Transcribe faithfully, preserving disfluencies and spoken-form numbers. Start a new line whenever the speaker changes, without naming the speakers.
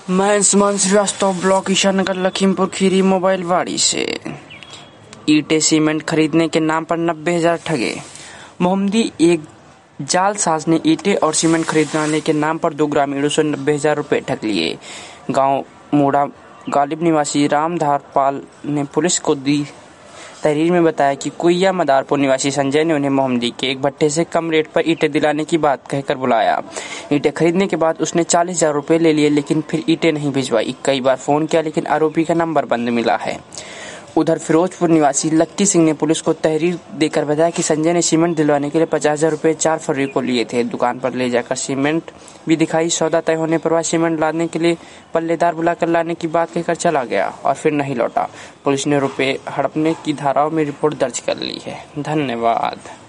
मैं Anshuman Srivastava, block Ishanagar, Lakhimpur Kheri, mobile वाड़ी से। ईंटें सीमेंट खरीदने के नाम पर नब्बे हजार ठगे। मोहम्मदी एक जालसाज ने ईंटें और सीमेंट खरीदने के नाम पर दो ग्रामीणों से नब्बे हजार रुपये ठग लिए। गांव मोड़ा गालिब निवासी रामधार पाल ने पुलिस को दी तहरीर में बताया कि कुइया मदारपुर निवासी संजय ने उन्हें मोहम्मदी के एक भट्टे से कम रेट पर ईंटें दिलाने की बात कहकर बुलाया। ईंटें खरीदने के बाद उसने चालीस हजार रुपये ले लिए, लेकिन फिर ईंटें नहीं भिजवाई। कई बार फोन किया, लेकिन आरोपी का नंबर बंद मिला है। उधर फिरोजपुर निवासी लक्की सिंह ने पुलिस को तहरीर देकर बताया कि संजय ने सीमेंट दिलवाने के लिए पचास हजार रुपये चार फरवरी को लिए थे। दुकान पर ले जाकर सीमेंट भी दिखाई। सौदा तय होने पर वह सीमेंट लादने के लिए पल्लेदार बुलाकर लाने की बात कहकर चला गया और फिर नहीं लौटा। पुलिस ने रुपये हड़पने की धाराओं में रिपोर्ट दर्ज कर ली है। धन्यवाद।